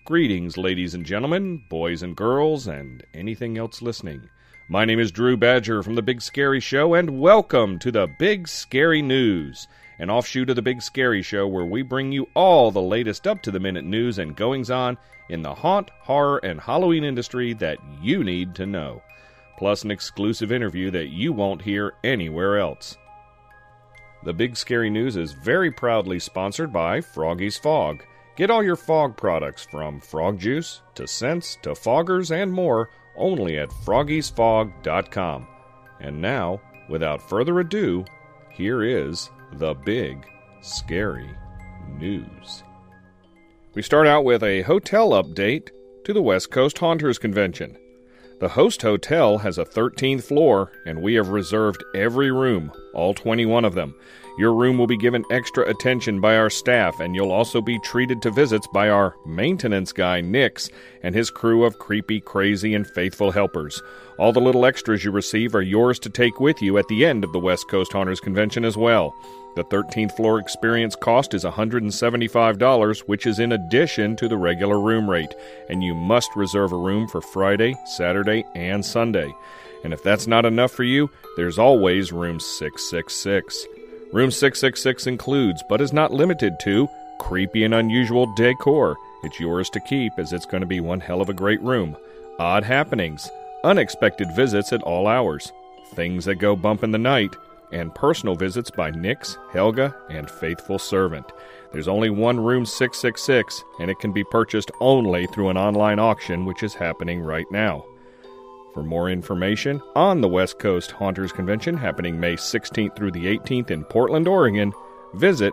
Greetings, ladies and gentlemen, boys and girls, and anything else listening. My name is Drew Badger from The Big Scary Show, and welcome to the Big Scary News, an offshoot of The Big Scary Show where we bring you all the latest up-to-the-minute news and goings-on in the haunt, horror, and Halloween industry that you need to know, plus an exclusive interview that you won't hear anywhere else. The Big Scary News is very proudly sponsored by Froggy's Fog. Get all your fog products from frog juice to scents to foggers and more only at froggiesfog.com. And now, without further ado, here is the Big Scary News. We start out with a hotel update to the West Coast Haunters Convention. The host hotel has a 13th floor, and we have reserved every room, all 21 of them. Your room will be given extra attention by our staff, and you'll also be treated to visits by our maintenance guy, Nix, and his crew of creepy, crazy, and faithful helpers. All the little extras you receive are yours to take with you at the end of the West Coast Haunters Convention as well. The 13th floor experience cost is $175, which is in addition to the regular room rate, and you must reserve a room for Friday, Saturday, and Sunday. And if that's not enough for you, there's always room 666. Room 666 includes, but is not limited to, creepy and unusual decor. It's yours to keep, as it's going to be one hell of a great room. Odd happenings, unexpected visits at all hours, things that go bump in the night, and personal visits by Nix, Helga, and Faithful Servant. There's only one room 666, and it can be purchased only through an online auction, which is happening right now. For more information on the West Coast Haunters Convention happening May 16th through the 18th in Portland, Oregon, visit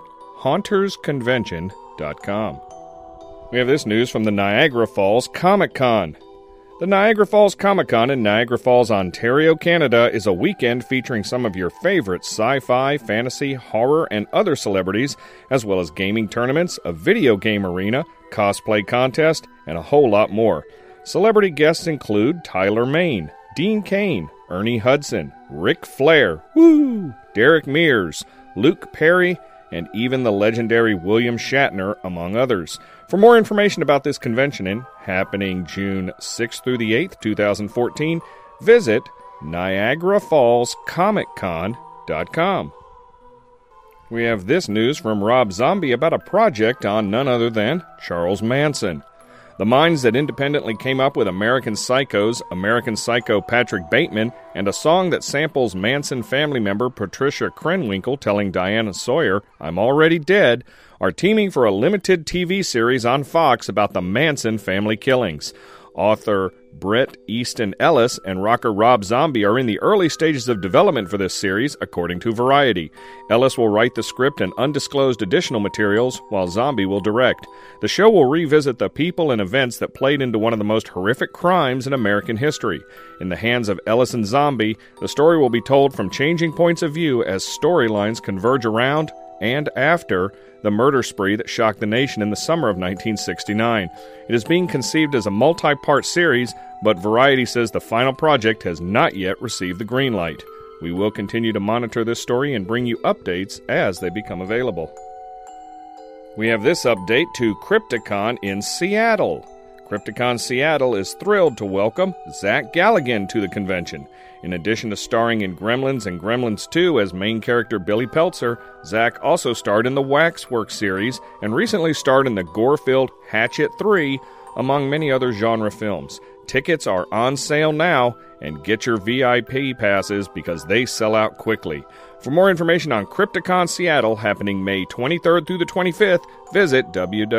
hauntersconvention.com. We have this news from the Niagara Falls Comic Con. The Niagara Falls Comic Con in Niagara Falls, Ontario, Canada is a weekend featuring some of your favorite sci-fi, fantasy, horror, and other celebrities, as well as gaming tournaments, a video game arena, cosplay contest, and a whole lot more. Celebrity guests include Tyler Mane, Dean Cain, Ernie Hudson, Ric Flair, Derek Mears, Luke Perry, and even the legendary William Shatner, among others. For more information about this convention happening June 6th through the 8th, 2014, visit NiagaraFallsComicCon.com. We have this news from Rob Zombie about a project on none other than Charles Manson. The minds that independently came up with American Psycho's American Psycho Patrick Bateman and a song that samples Manson family member Patricia Krenwinkel telling Diana Sawyer, "I'm already dead," are teaming for a limited TV series on Fox about the Manson family killings. Author Bret Easton Ellis and rocker Rob Zombie are in the early stages of development for this series, according to Variety. Ellis will write the script and undisclosed additional materials, while Zombie will direct. The show will revisit the people and events that played into one of the most horrific crimes in American history. In the hands of Ellis and Zombie, the story will be told from changing points of view as storylines converge around and after the murder spree that shocked the nation in the summer of 1969. It is being conceived as a multi-part series, but Variety says the final project has not yet received the green light. We will continue to monitor this story and bring you updates as they become available. We have this update to Crypticon in Seattle. Crypticon Seattle is thrilled to welcome Zach Galligan to the convention. In addition to starring in Gremlins and Gremlins 2 as main character Billy Peltzer, Zach also starred in the Waxwork series and recently starred in the gore-filled Hatchet 3, among many other genre films. Tickets are on sale now, and get your VIP passes because they sell out quickly. For more information on Crypticon Seattle happening May 23rd through the 25th, visit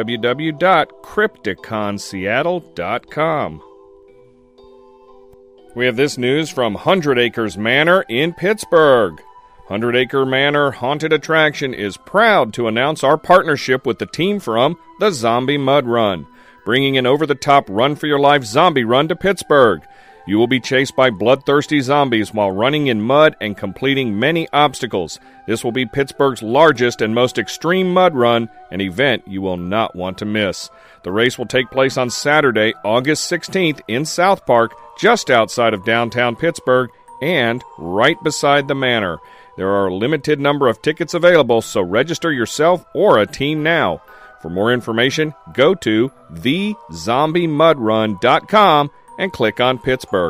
www.crypticonseattle.com. We have this news from 100 Acres Manor in Pittsburgh. 100 Acre Manor Haunted Attraction is proud to announce our partnership with the team from the Zombie Mud Run, bringing an over-the-top run-for-your-life zombie run to Pittsburgh. You will be chased by bloodthirsty zombies while running in mud and completing many obstacles. This will be Pittsburgh's largest and most extreme mud run, an event you will not want to miss. The race will take place on Saturday, August 16th in South Park, just outside of downtown Pittsburgh, and right beside the manor. There are a limited number of tickets available, so register yourself or a team now. For more information, go to thezombiemudrun.com and click on Pittsburgh.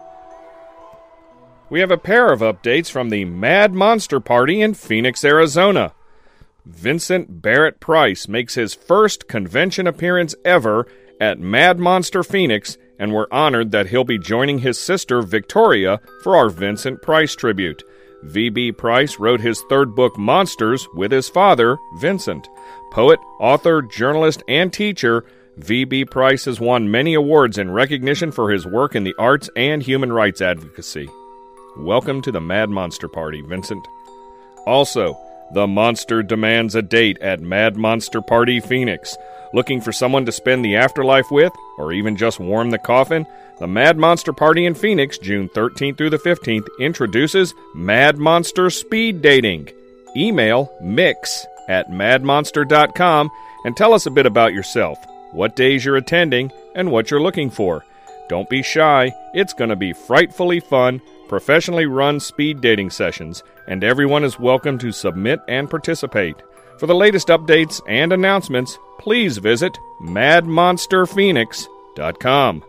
We have a pair of updates from the Mad Monster Party in Phoenix, Arizona. Vincent Barrett Price makes his first convention appearance ever at Mad Monster Phoenix, and we're honored that he'll be joining his sister Victoria for our Vincent Price tribute. V.B. Price wrote his third book, Monsters, with his father, Vincent. Poet, author, journalist, and teacher, V.B. Price has won many awards in recognition for his work in the arts and human rights advocacy. Welcome to the Mad Monster Party, Vincent. Also, the Monster demands a date at Mad Monster Party Phoenix. Looking for someone to spend the afterlife with, or even just warm the coffin? The Mad Monster Party in Phoenix, June 13th through the 15th, introduces Mad Monster Speed Dating. Email mix@madmonster.com and tell us a bit about yourself, what days you're attending, and what you're looking for. Don't be shy. It's going to be frightfully fun, professionally run speed dating sessions, and everyone is welcome to submit and participate. For the latest updates and announcements, please visit madmonsterphoenix.com.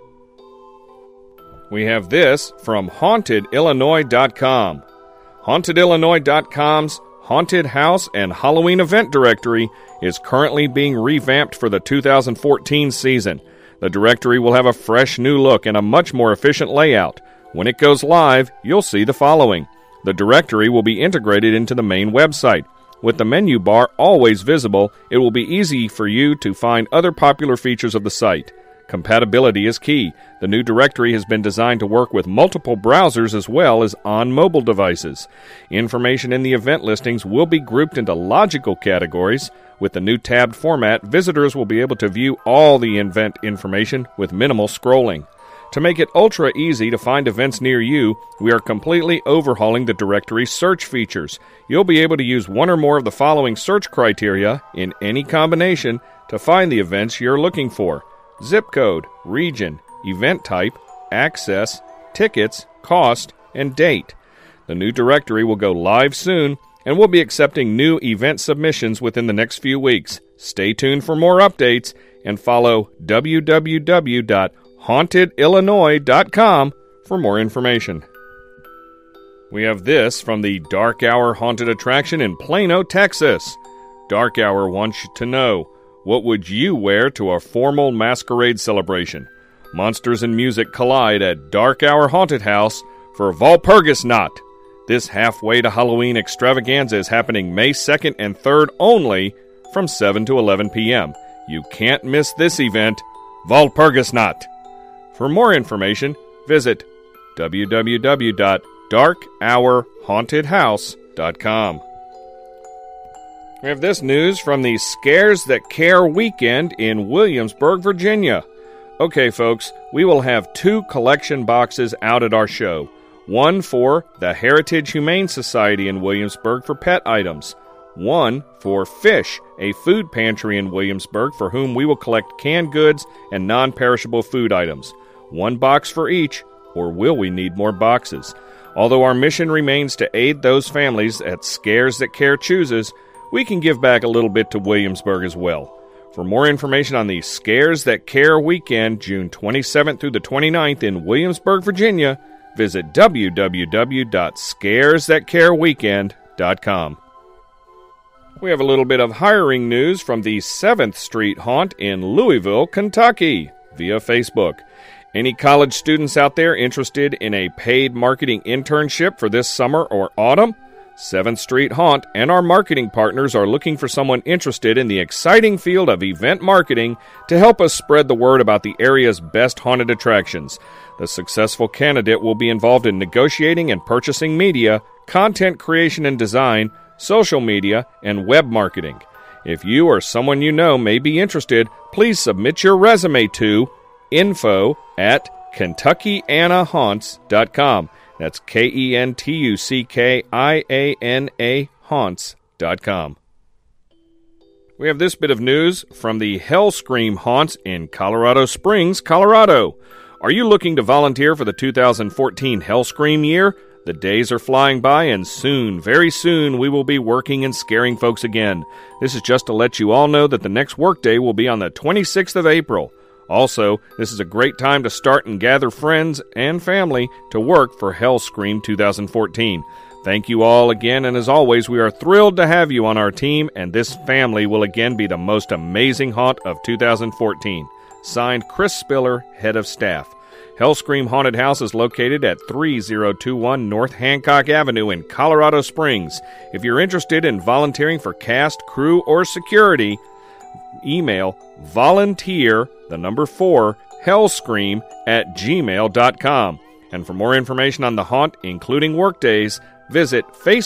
We have this from HauntedIllinois.com. HauntedIllinois.com's Haunted House and Halloween Event Directory is currently being revamped for the 2014 season. The directory will have a fresh new look and a much more efficient layout. When it goes live, you'll see the following. The directory will be integrated into the main website. With the menu bar always visible, it will be easy for you to find other popular features of the site. Compatibility is key. The new directory has been designed to work with multiple browsers as well as on mobile devices. Information in the event listings will be grouped into logical categories. With the new tabbed format, visitors will be able to view all the event information with minimal scrolling. To make it ultra easy to find events near you, we are completely overhauling the directory search features. You'll be able to use one or more of the following search criteria in any combination to find the events you're looking for: zip code, region, event type, access, tickets, cost, and date. The new directory will go live soon, and we'll be accepting new event submissions within the next few weeks. Stay tuned for more updates and follow www.hauntedillinois.com for more information. We have this from the Dark Hour Haunted Attraction in Plano, Texas. Dark Hour wants you to know, what would you wear to a formal masquerade celebration? Monsters and music collide at Dark Hour Haunted House for Walpurgisnacht. This halfway to Halloween extravaganza is happening May 2nd and 3rd only from 7 to 11 p.m. You can't miss this event, Walpurgisnacht. For more information, visit www.darkhourhauntedhouse.com. We have this news from the Scares That Care weekend in Williamsburg, Virginia. Okay, folks, we will have 2 collection boxes out at our show. One for the Heritage Humane Society in Williamsburg for pet items. One for Fish, a food pantry in Williamsburg for whom we will collect canned goods and non-perishable food items. 1 box for each, or will we need more boxes? Although our mission remains to aid those families that Scares That Care chooses, we can give back a little bit to Williamsburg as well. For more information on the Scares That Care weekend, June 27th through the 29th in Williamsburg, Virginia, visit www.scaresthatcareweekend.com. We have a little bit of hiring news from the 7th Street Haunt in Louisville, Kentucky, via Facebook. Any college students out there interested in a paid marketing internship for this summer or autumn? 7th Street Haunt and our marketing partners are looking for someone interested in the exciting field of event marketing to help us spread the word about the area's best haunted attractions. The successful candidate will be involved in negotiating and purchasing media, content creation and design, social media, and web marketing. If you or someone you know may be interested, please submit your resume to info@KentuckyAnaHaunts.com. That's KentuckiAna Haunts.com. We have this bit of news from the Hellscream Haunts in Colorado Springs, Colorado. Are you looking to volunteer for the 2014 Hellscream year? The days are flying by, and soon, very soon, we will be working and scaring folks again. This is just to let you all know that the next workday will be on the 26th of April. Also, this is a great time to start and gather friends and family to work for Hellscream 2014. Thank you all again, and as always, we are thrilled to have you on our team, and this family will again be the most amazing haunt of 2014. Signed, Chris Spiller, Head of Staff. Hellscream Haunted House is located at 3021 North Hancock Avenue in Colorado Springs. If you're interested in volunteering for cast, crew, or security, email volunteer4hellscream@gmail.com. And for more information on the haunt, including workdays, visit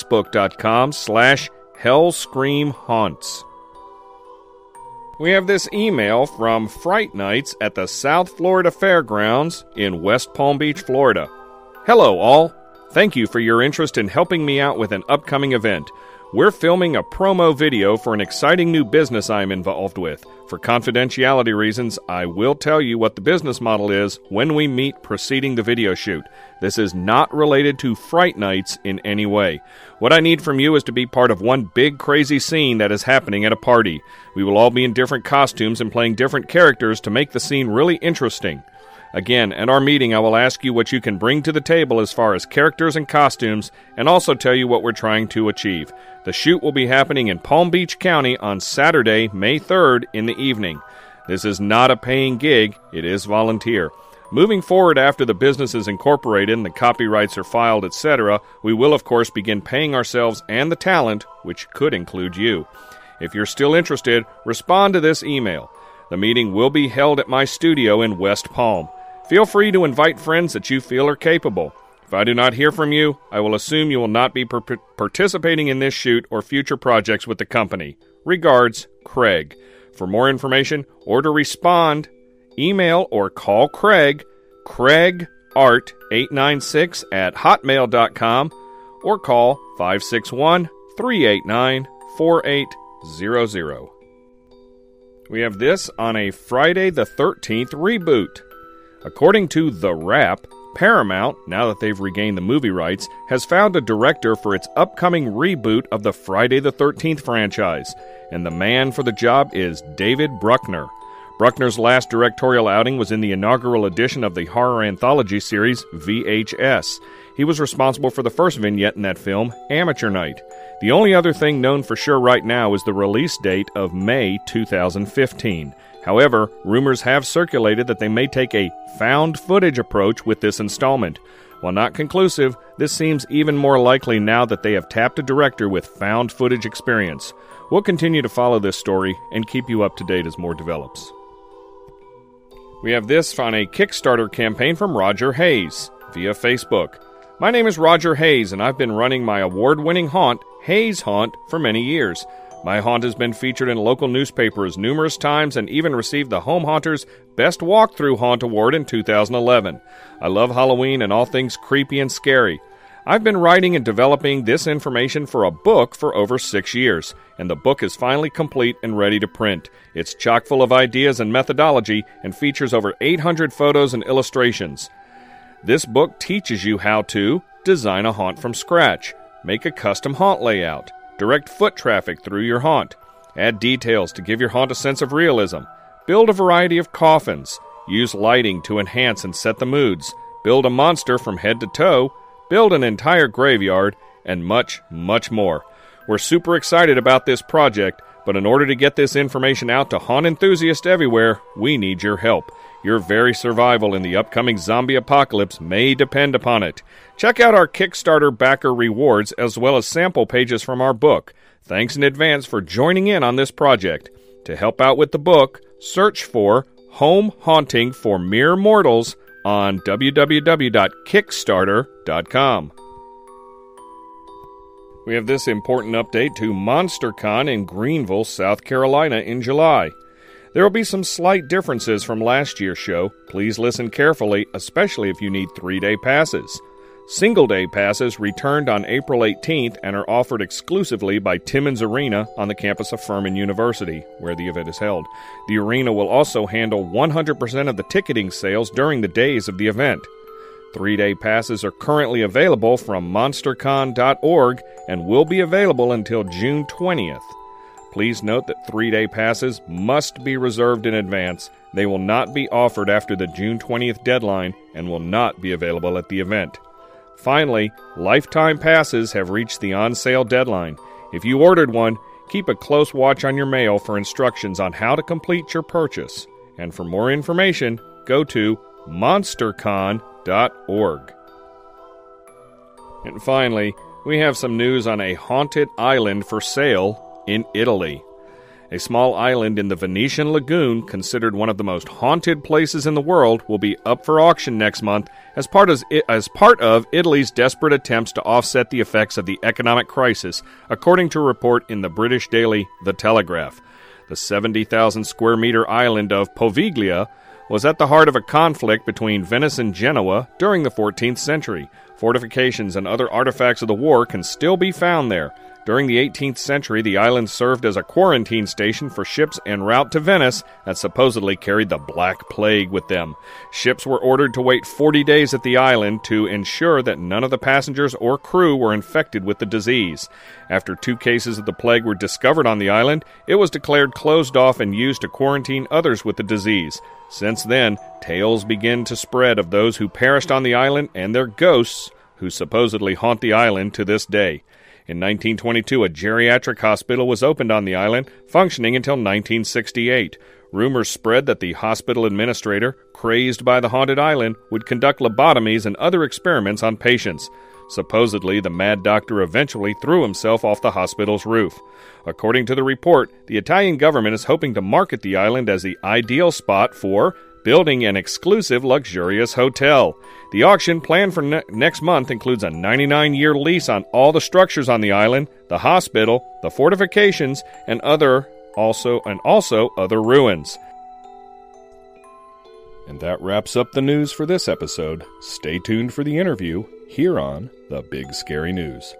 facebook.com/hellscreamhaunts. We have this email from Fright Nights at the South Florida Fairgrounds in West Palm Beach, Florida. Hello, all. Thank you for your interest in helping me out with an upcoming event. We're filming a promo video for an exciting new business I'm involved with. For confidentiality reasons, I will tell you what the business model is when we meet preceding the video shoot. This is not related to Fright Nights in any way. What I need from you is to be part of one big crazy scene that is happening at a party. We will all be in different costumes and playing different characters to make the scene really interesting. Again, at our meeting, I will ask you what you can bring to the table as far as characters and costumes, and also tell you what we're trying to achieve. The shoot will be happening in Palm Beach County on Saturday, May 3rd in the evening. This is not a paying gig, it is volunteer. Moving forward after the business is incorporated and the copyrights are filed, etc., we will of course begin paying ourselves and the talent, which could include you. If you're still interested, respond to this email. The meeting will be held at my studio in West Palm. Feel free to invite friends that you feel are capable. If I do not hear from you, I will assume you will not be participating in this shoot or future projects with the company. Regards, Craig. For more information or to respond, email or call Craig, craigart896@hotmail.com, or call 561-389-4800. We have this on a Friday the 13th reboot. According to The Wrap, Paramount, now that they've regained the movie rights, has found a director for its upcoming reboot of the Friday the 13th franchise, and the man for the job is David Bruckner. Bruckner's last directorial outing was in the inaugural edition of the horror anthology series VHS. He was responsible for the first vignette in that film, Amateur Night. The only other thing known for sure right now is the release date of May 2015. However, rumors have circulated that they may take a found footage approach with this installment. While not conclusive, this seems even more likely now that they have tapped a director with found footage experience. We'll continue to follow this story and keep you up to date as more develops. We have this on a Kickstarter campaign from Roger Hayes via Facebook. My name is Roger Hayes, and I've been running my award-winning haunt, Hayes Haunt, for many years. My haunt has been featured in local newspapers numerous times and even received the Home Haunters Best Walkthrough Haunt Award in 2011. I love Halloween and all things creepy and scary. I've been writing and developing this information for a book for over 6 years, and the book is finally complete and ready to print. It's chock full of ideas and methodology and features over 800 photos and illustrations. This book teaches you how to design a haunt from scratch, make a custom haunt layout, direct foot traffic through your haunt, add details to give your haunt a sense of realism, build a variety of coffins, use lighting to enhance and set the moods, build a monster from head to toe, build an entire graveyard, and much, much more. We're super excited about this project, but in order to get this information out to haunt enthusiasts everywhere, we need your help. Your very survival in the upcoming zombie apocalypse may depend upon it. Check out our Kickstarter backer rewards as well as sample pages from our book. Thanks in advance for joining in on this project. To help out with the book, search for Home Haunting for Mere Mortals on www.kickstarter.com. We have this important update to MonsterCon in Greenville, South Carolina in July. There will be some slight differences from last year's show. Please listen carefully, especially if you need 3-day passes. Single-day passes returned on April 18th and are offered exclusively by Timmons Arena on the campus of Furman University, where the event is held. The arena will also handle 100% of the ticketing sales during the days of the event. 3-day passes are currently available from monstercon.org and will be available until June 20th. Please note that 3-day passes must be reserved in advance. They will not be offered after the June 20th deadline and will not be available at the event. Finally, lifetime passes have reached the on-sale deadline. If you ordered one, keep a close watch on your mail for instructions on how to complete your purchase. And for more information, go to monstercon.org. And finally, we have some news on a haunted island for sale in Italy. A small island in the Venetian lagoon, considered one of the most haunted places in the world, will be up for auction next month as part of Italy's desperate attempts to offset the effects of the economic crisis, according to a report in the British daily The Telegraph. The 70,000 square meter island of Poveglia was at the heart of a conflict between Venice and Genoa during the 14th century. Fortifications and other artifacts of the war can still be found there. During the 18th century, the island served as a quarantine station for ships en route to Venice that supposedly carried the Black Plague with them. Ships were ordered to wait 40 days at the island to ensure that none of the passengers or crew were infected with the disease. After 2 cases of the plague were discovered on the island, it was declared closed off and used to quarantine others with the disease. Since then, tales begin to spread of those who perished on the island and their ghosts, who supposedly haunt the island to this day. In 1922, a geriatric hospital was opened on the island, functioning until 1968. Rumors spread that the hospital administrator, crazed by the haunted island, would conduct lobotomies and other experiments on patients. Supposedly, the mad doctor eventually threw himself off the hospital's roof. According to the report, the Italian government is hoping to market the island as the ideal spot for building an exclusive luxurious hotel. The auction planned for next month includes a 99-year lease on all the structures on the island, the hospital, the fortifications, and also other ruins. And that wraps up the news for this episode. Stay tuned for the interview here on The Big Scary News.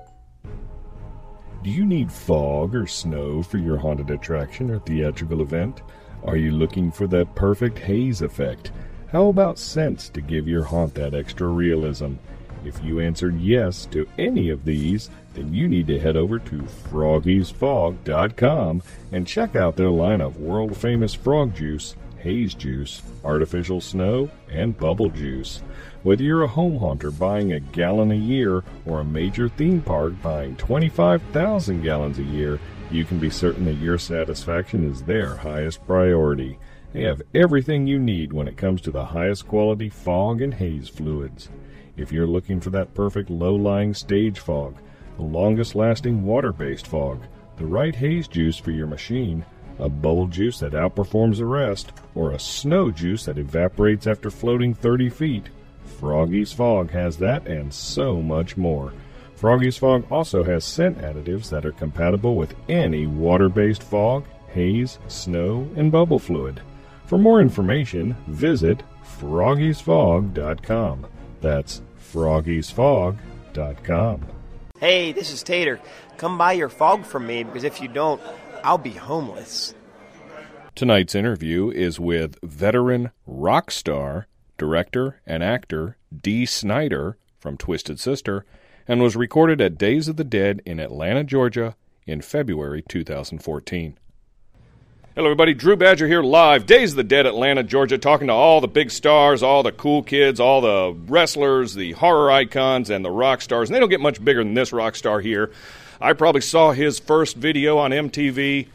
Do you need fog or snow for your haunted attraction or theatrical event? Are you looking for that perfect haze effect? How about scents to give your haunt that extra realism? If you answered yes to any of these, then you need to head over to froggiesfog.com and check out their line of world-famous frog juice, haze juice, artificial snow, and bubble juice. Whether you're a home haunter buying a gallon a year or a major theme park buying 25,000 gallons a year, you can be certain that your satisfaction is their highest priority. They have everything you need when it comes to the highest quality fog and haze fluids. If you're looking for that perfect low-lying stage fog, the longest-lasting water-based fog, the right haze juice for your machine, a bubble juice that outperforms the rest, or a snow juice that evaporates after floating 30 feet, Froggy's Fog has that and so much more. Froggy's Fog also has scent additives that are compatible with any water-based fog, haze, snow, and bubble fluid. For more information, visit froggiesfog.com. That's froggiesfog.com. Hey, this is Tater. Come buy your fog from me, because if you don't, I'll be homeless. Tonight's interview is with veteran rock star, director, and actor Dee Snider from Twisted Sister, and was recorded at Days of the Dead in Atlanta, Georgia in February 2014. Hello everybody, Drew Badger here live, Days of the Dead, Atlanta, Georgia, talking to all the big stars, all the cool kids, all the wrestlers, the horror icons, and the rock stars. And they don't get much bigger than this rock star here. I probably saw his first video on MTV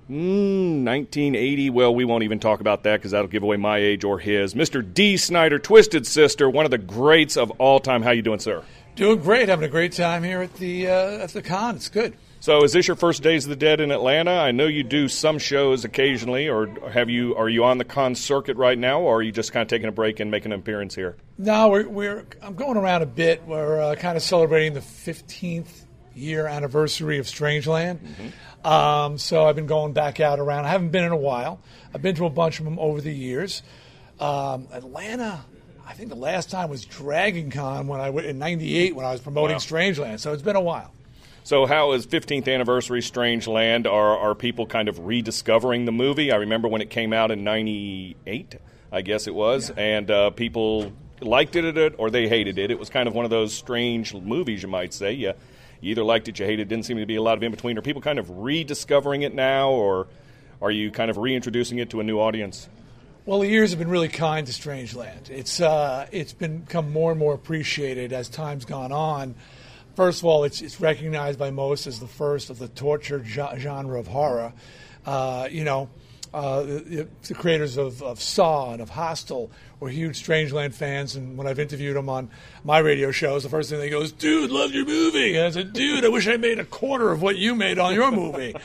1980. Well, we won't even talk about that because that'll give away my age or his. Mr. Dee Snider, Twisted Sister, one of the greats of all time. How you doing, sir? Doing great. Having a great time here at the con. It's good. So is this your first Days of the Dead in Atlanta? I know you do some shows occasionally, or are you on the con circuit right now, or are you just kind of taking a break and making an appearance here? No, I'm going around a bit. We're kind of celebrating the 15th year anniversary of Strangeland. Mm-hmm. So I've been going back out around. I haven't been in a while. I've been to a bunch of them over the years. Atlanta, I think the last time was Dragon Con in 98 when I was promoting Strangeland. So it's been a while. So how is 15th anniversary Strangeland? Are people kind of rediscovering the movie? I remember when it came out in 98, I guess it was, and people liked it or they hated it. It was kind of one of those strange movies, you might say. You either liked it, you hated it. Didn't seem to be a lot of in-between. Are people kind of rediscovering it now, or are you kind of reintroducing it to a new audience? Well, the years have been really kind to Strangeland. It's become more and more appreciated as time's gone on. First of all, it's recognized by most as the first of the torture genre of horror. The creators of Saw and of Hostel were huge Strangeland fans, and when I've interviewed them on my radio shows, the first thing they go is, "Dude, loved your movie." And I said, "Dude, I wish I made a quarter of what you made on your movie."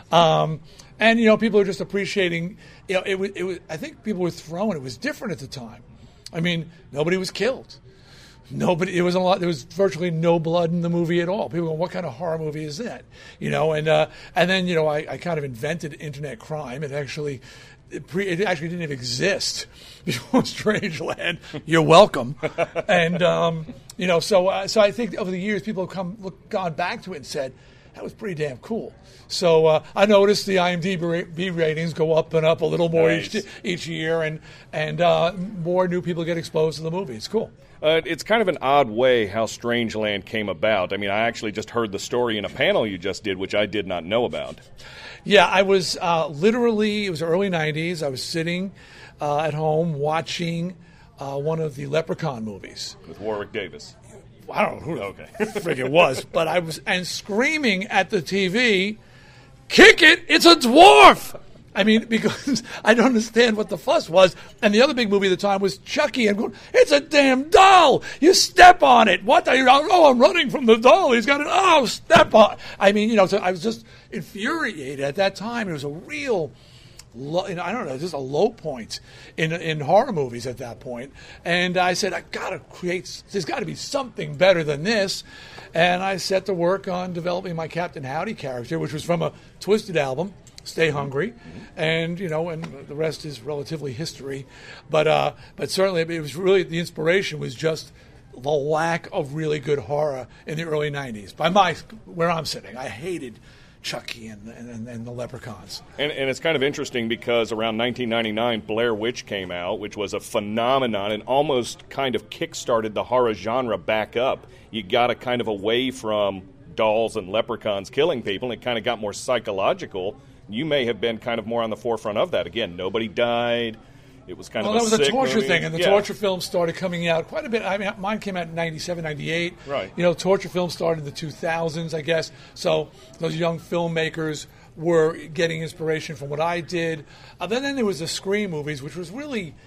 And people are just appreciating. It was. I think people were thrown. It was different at the time. I mean, nobody was killed. Nobody. It was a lot. There was virtually no blood in the movie at all. People go, "What kind of horror movie is that?" And then I kind of invented internet crime. It actually didn't even exist before Strangeland. You're welcome. And so I think over the years people have gone back to it and said, that was pretty damn cool. So I noticed the IMDb ratings go up and up a little more each year, and more new people get exposed to the movie. It's cool. It's kind of an odd way how Strangeland came about. I mean, I actually just heard the story in a panel you just did, which I did not know about. Yeah, I was it was early 90s. I was sitting at home watching one of the Leprechaun movies. With Warwick Davis. I don't know who the frig it was, but I was screaming at the TV, "Kick it! It's a dwarf!" I mean, because I don't understand what the fuss was. And the other big movie at the time was Chucky. I'm going, "It's a damn doll! You step on it! What are you? Oh, I'm running from the doll. He's got it. Step on!" I mean, so I was just infuriated at that time. It was a real, just a low point in horror movies at that point. And I said, there's got to be something better than this. And I set to work on developing my Captain Howdy character, which was from a Twisted album, Stay Hungry, and and the rest is relatively history. But certainly, it was really, the inspiration was just the lack of really good horror in the early 90s. Where I'm sitting, I hated Chucky and the Leprechauns. And it's kind of interesting because around 1999, Blair Witch came out, which was a phenomenon and almost kind of kick-started the horror genre back up. You got it kind of away from dolls and leprechauns killing people, and it kind of got more psychological. You may have been kind of more on the forefront of that. Again, nobody died. It was kind of a sick that was a torture movie. thing, and the torture films started coming out quite a bit. I mean, mine came out in 97, 98. Right. Torture films started in the 2000s, I guess. So those young filmmakers were getting inspiration from what I did. Then there was the Scream movies, which was really,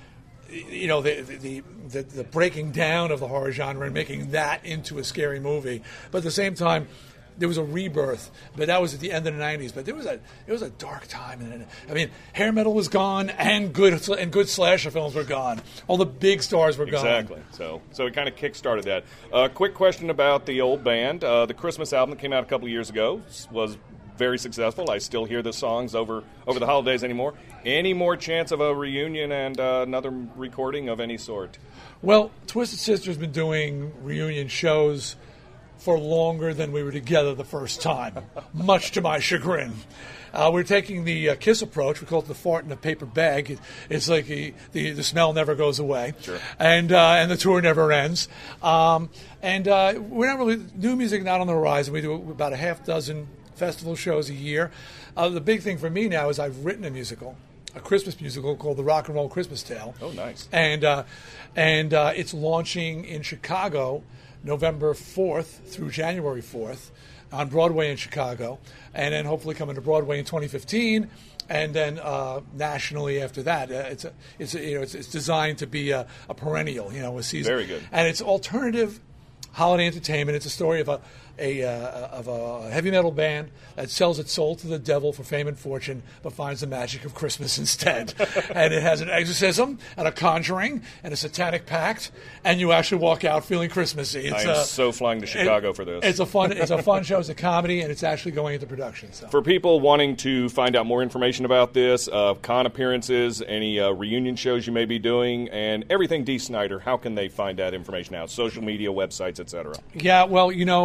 the breaking down of the horror genre and making that into a scary movie. But at the same time, there was a rebirth, but that was at the end of the 90s. But it was a dark time. And I mean, hair metal was gone, and good slasher films were gone. All the big stars were gone. Exactly. So it kind of kick-started that. Quick question about the old band. The Christmas album that came out a couple of years ago was very successful. I still hear the songs over the holidays anymore. Any more chance of a reunion and another recording of any sort? Well, Twisted Sister's been doing reunion shows for longer than we were together the first time, much to my chagrin. We're taking the KISS approach. We call it the fart in a paper bag. It's like the smell never goes away, sure. And the tour never ends. We're not really, new music not on the horizon. We do about a half dozen festival shows a year. The big thing for me now is I've written a Christmas musical called The Rock and Roll Christmas Tale. Oh, nice. And it's launching in Chicago November 4th through January 4th on Broadway in Chicago, and then hopefully coming to Broadway in 2015, and then nationally after that. It's designed to be a perennial, a season. Very good. And it's alternative holiday entertainment. It's a story of a heavy metal band that sells its soul to the devil for fame and fortune, but finds the magic of Christmas instead. And it has an exorcism and a conjuring and a satanic pact, and you actually walk out feeling Christmassy. I am so flying to Chicago for this. It's a fun show. It's a comedy, and it's actually going into production. So. For people wanting to find out more information about this, con appearances, any reunion shows you may be doing, and everything Dee Snider, how can they find that information out? Social media, websites, etc. Yeah, well, it's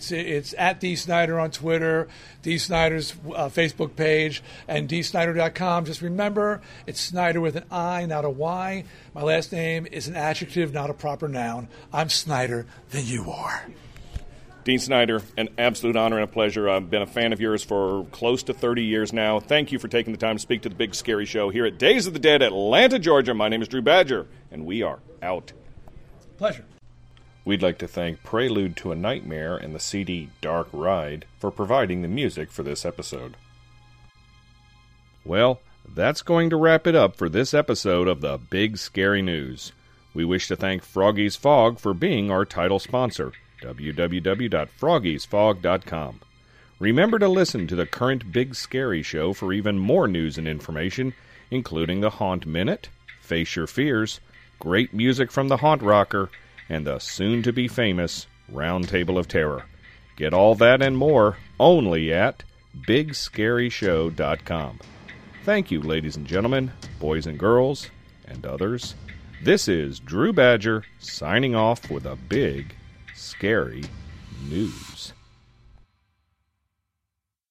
It's at D. Snyder on Twitter, D. Snyder's Facebook page, and dsnyder.com. Just remember, it's Snyder with an I, not a Y. My last name is an adjective, not a proper noun. I'm Snyder than you are. Dean Snyder, an absolute honor and a pleasure. I've been a fan of yours for close to 30 years now. Thank you for taking the time to speak to the Big Scary Show here at Days of the Dead, Atlanta, Georgia. My name is Drew Badger, and we are out. Pleasure. We'd like to thank Prelude to a Nightmare and the CD Dark Ride for providing the music for this episode. Well, that's going to wrap it up for this episode of the Big Scary News. We wish to thank Froggy's Fog for being our title sponsor, www.froggiesfog.com. Remember to listen to the current Big Scary Show for even more news and information, including the Haunt Minute, Face Your Fears, great music from the Haunt Rocker, and the soon-to-be-famous Round Table of Terror. Get all that and more only at BigScaryShow.com. Thank you, ladies and gentlemen, boys and girls, and others. This is Drew Badger signing off with a Big Scary News.